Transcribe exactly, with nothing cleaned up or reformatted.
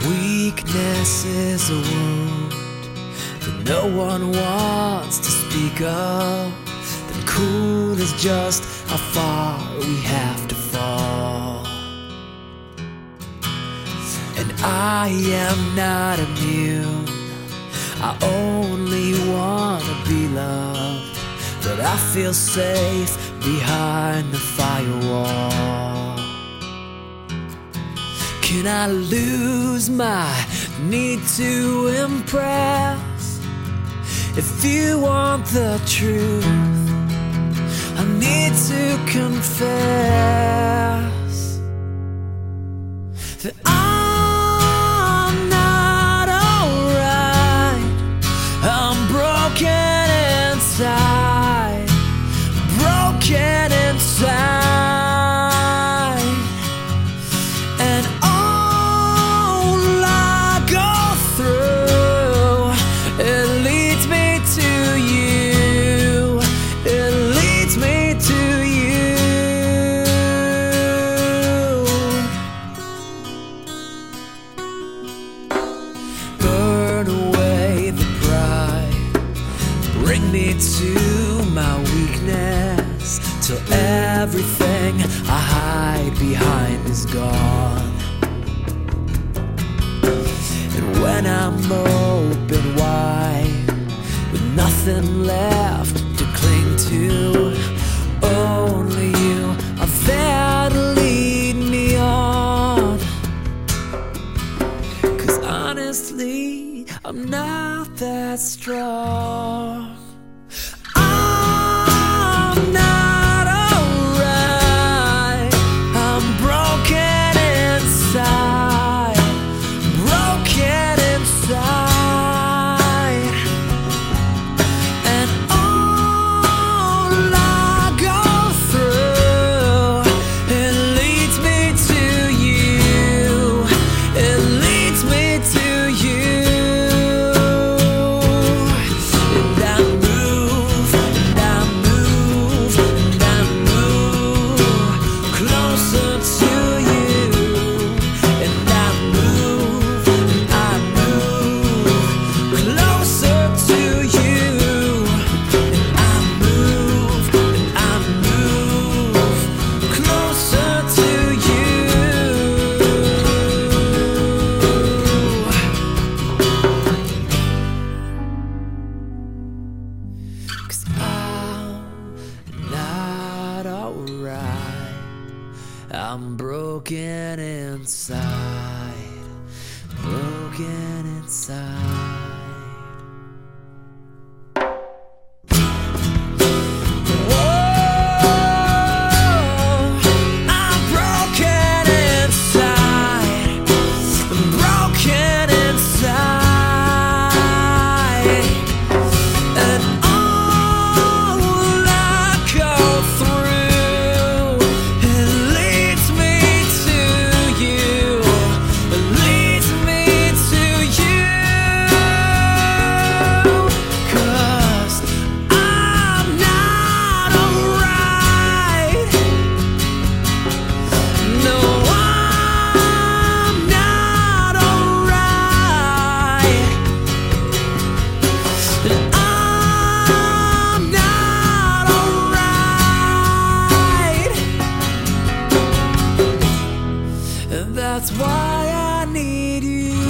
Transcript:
Weakness is a wound that no one wants to speak of. Then cool is just how far we have to fall. And I am not immune, I only wanna be loved, but I feel safe behind the firewall. Can I lose my need to impress? If you want the truth, I need to confess that I'm not alright. I'm broken inside, broken inside. Bring me to my weakness, till everything I hide behind is gone. And when I'm open wide, with nothing left to cling to, only you are there to lead me on. 'Cause honestly, I'm not that strong. I'm not alright. I'm broken inside, broken inside. And all I go through, it leads me to you. It leads me to you. I'm broken inside, broken inside. That's why I need you.